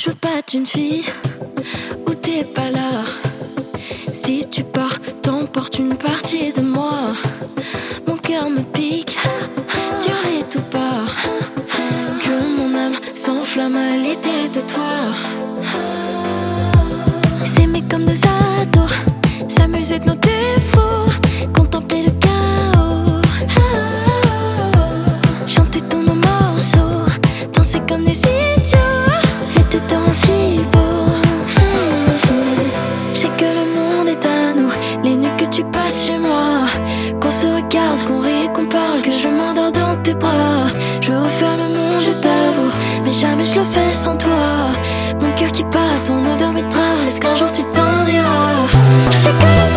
Je veux pas être une fille où t'es pas là. Si tu pars, t'emportes une partie de moi. Mon cœur me pique, dur et tout part. Que mon âme s'enflamme à l'idée de toi. S'aimer comme deux ados, s'amuser de nos défauts, contempler le chaos. Chanter tous nos morceaux, danser comme des idiots, et tout te rend si beau. Je sais que le monde est à nous, les nuits que tu passes chez moi, qu'on se regarde, qu'on rit et qu'on parle, que je m'endors dans tes bras. Je veux refaire le monde, je t'avoue, mais jamais je le fais sans toi. Mon cœur qui bat, ton odeur m'étreint, est-ce qu'un jour tu t'en iras? Je sais que le